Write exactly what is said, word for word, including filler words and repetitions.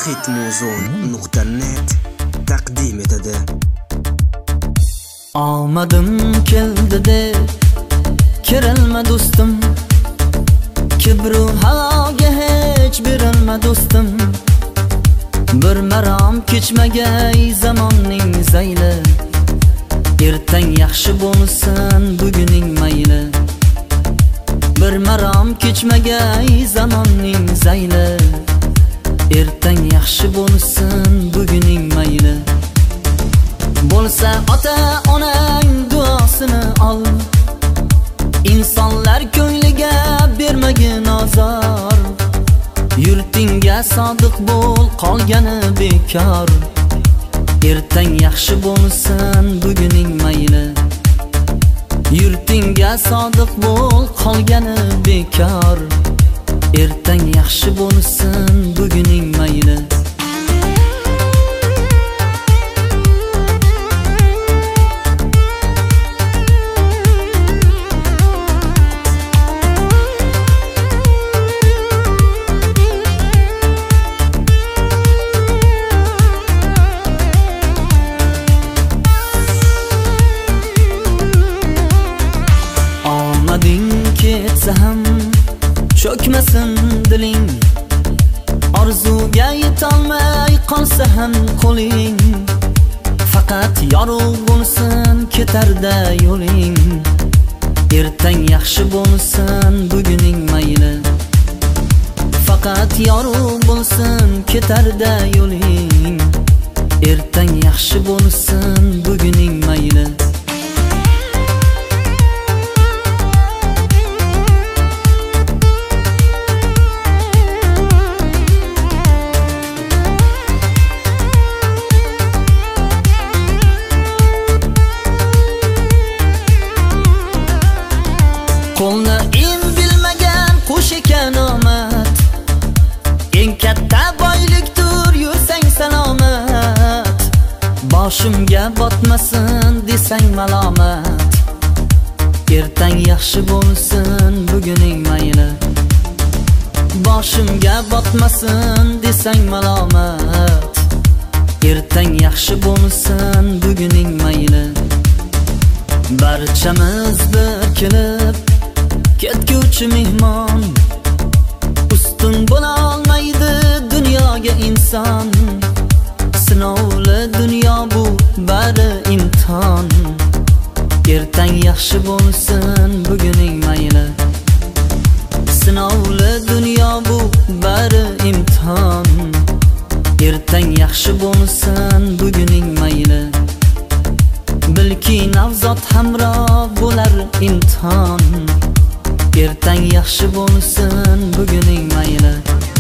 hitmuzon nuqta net taqdim etadi. Omadim keldi deb kiralma do'stim, kibru havoga hech berilma do'stim. Bir marom kechmagay zamonning zayli, ertang yaxshi bo'lsin buguning mayli. Bir marom kechmagay zamonning zayli, ertang yaxshi bo'lsin buguning mayli. Bo'lsa ota onang duosini ol, insonlar ko'ngliga bermagin azor. Yurtingga sodiq bo'l, qolgani bekor. Ertang yaxshi bo'lsin buguning mayli. Yurtingga sodiq bo'l, qolgani bekor. Ertang yaxshi bo'lsin buguning mayli. Ketsa ham cho'kmasin diling, orzuga yetolmay qolsa ham qo'ling. Faqat yorug' bo'lsin ketarda yo'ling. Ertang yaxshi bo'lsin buguning mayli. Faqat yorug' bo'lsin ketarda yo'ling. Ertang yaxshi bo'lsin buguning mayli. Qo'lni in bilmagan qush ekan omad, eng katta boylikdir yursang salomat. Boshimga botmasin desang malomat. Ertang yaxshi bo'lsin buguning mayli. Boshimga botmasin desang malomat. Ertang yaxshi bo'lsin buguning mayli. Barchamiz bir kelib ketguvchi mehmon, ustun bo'la olmaydi dunyoga inson. Sinovli dunyo bu bari imtihon. Ertang yaxshi bo'lsin buguning mayli. Sinovli dunyo bu bari imtihon. Ertang yaxshi bo'lsin buguning mayli. Bilki navzot hamroh bo'lar imtihon. Ertang yaxshi bo'lsin buguning mayli.